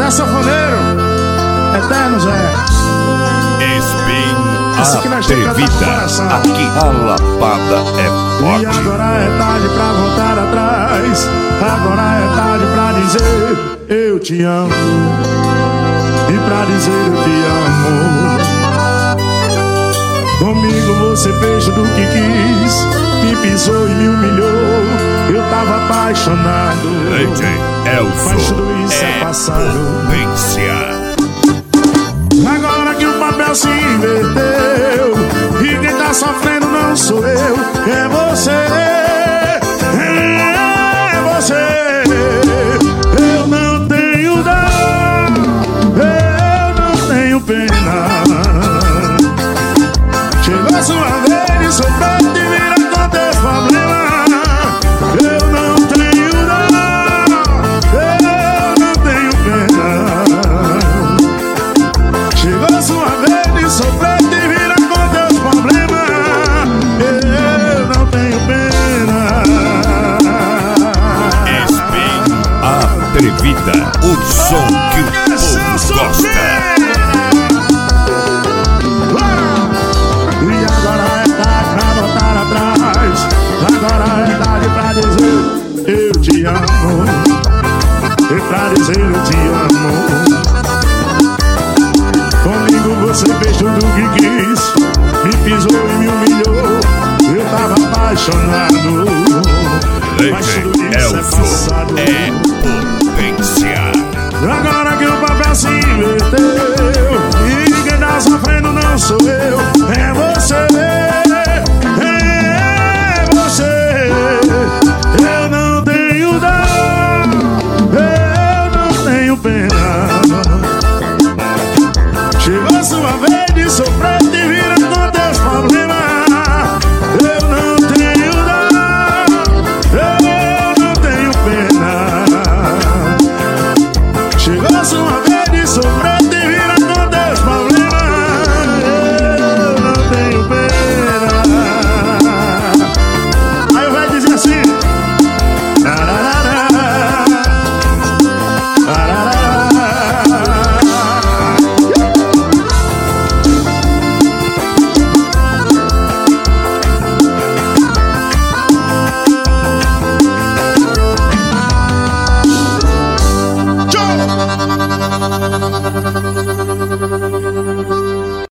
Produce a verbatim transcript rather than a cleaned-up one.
Zé Sanfoneiro, eterno Zé. Essa aqui nós temos que cantar com o coração. Aqui a lapada é forte. E agora é tarde pra voltar atrás. Agora é tarde pra dizer eu te amo. E pra dizer eu te amo. Comigo você fez tudo o que quis. Me pisou e me humilhou. Eu tava apaixonado. D J Elson, mas tudo isso é, é passado. Potência. Agora que o papel se inverteu e quem tá sofrendo não sou eu, é você, é você. Eu não tenho dor, eu não tenho pena. Chegou sua vez de sofrer e virar com teus problemas. Eu não tenho dor, eu não tenho pena. Chegou sua vez de sofrer e virar com teus problemas. Eu não tenho pena. Spin Atrevida, o som que o povo gosta. E agora é tarde pra voltar atrás. Agora é tarde pra dizer eu te amo. E pra dizer eu te amo. Comigo você fez tudo o que quis. Me pisou e me humilhou. Eu tava apaixonado. Mas tudo isso é passado. É potência. Agora que o papel se inverteu e quem tá sofrendo não sou eu,